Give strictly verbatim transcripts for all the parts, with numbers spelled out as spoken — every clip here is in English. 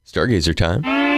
Stargazer time.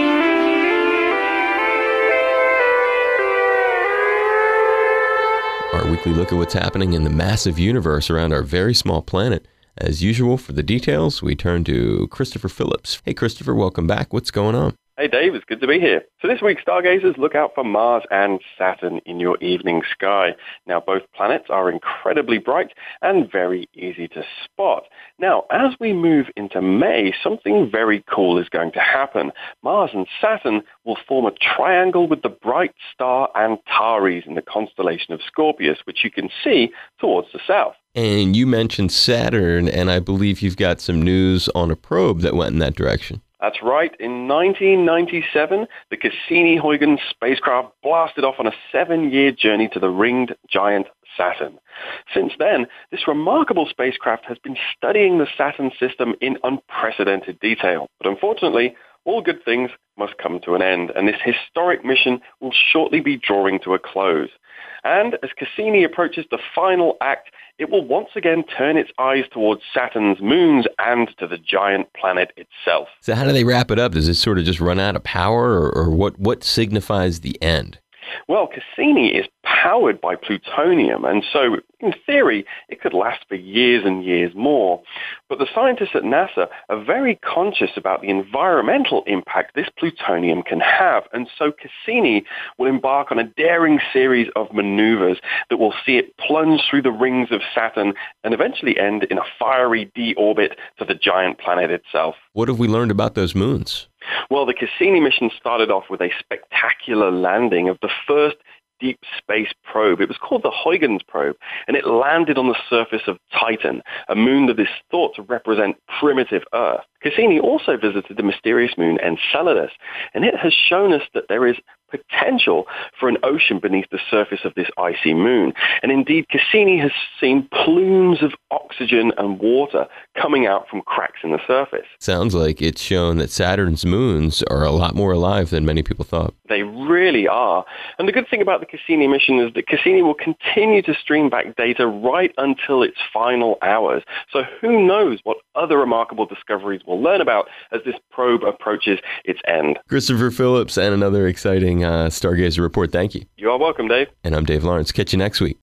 Our weekly look at what's happening in the massive universe around our very small planet. As usual, for the details, we turn to Christopher Phillips. Hey, Christopher, welcome back. What's going on? Hey, Dave. It's good to be here. So this week, stargazers, look out for Mars and Saturn in your evening sky. Now, both planets are incredibly bright and very easy to spot. Now, as we move into May, something very cool is going to happen. Mars and Saturn will form a triangle with the bright star Antares in the constellation of Scorpius, which you can see towards the south. And you mentioned Saturn, and I believe you've got some news on a probe that went in that direction. That's right. In nineteen ninety-seven, the Cassini-Huygens spacecraft blasted off on a seven-year journey to the ringed giant Saturn. Since then, this remarkable spacecraft has been studying the Saturn system in unprecedented detail. But unfortunately, all good things must come to an end, and this historic mission will shortly be drawing to a close. And as Cassini approaches the final act, it will once again turn its eyes towards Saturn's moons and to the giant planet itself. So how do they wrap it up? Does it sort of just run out of power, or, or what, what signifies the end? Well, Cassini is powered by plutonium, and so, in theory, it could last for years and years more. But the scientists at NASA are very conscious about the environmental impact this plutonium can have, and so Cassini will embark on a daring series of maneuvers that will see it plunge through the rings of Saturn and eventually end in a fiery deorbit to the giant planet itself. What have we learned about those moons? Well, the Cassini mission started off with a spectacular landing of the first deep space probe. It was called the Huygens probe, and it landed on the surface of Titan, a moon that is thought to represent primitive Earth. Cassini also visited the mysterious moon Enceladus, and it has shown us that there is potential for an ocean beneath the surface of this icy moon. And indeed, Cassini has seen plumes of oxygen and water coming out from cracks in the surface. Sounds like it's shown that Saturn's moons are a lot more alive than many people thought. They really are. And the good thing about the Cassini mission is that Cassini will continue to stream back data right until its final hours. So who knows what other remarkable discoveries we'll learn about as this probe approaches its end. Christopher Phillips, and another exciting uh, Stargazer report. Thank you. You are welcome, Dave. And I'm Dave Lawrence. Catch you next week.